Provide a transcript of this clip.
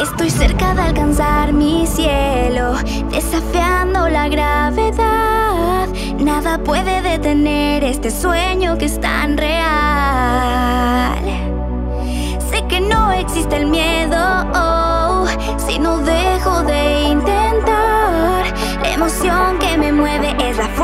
Estoy cerca de alcanzar mi cielo, desafiando la gravedad. Nada puede detener este sueño que es tan real. Sé que no existe el miedo, si no dejo de intentar. La emoción que me mueve es la fuerza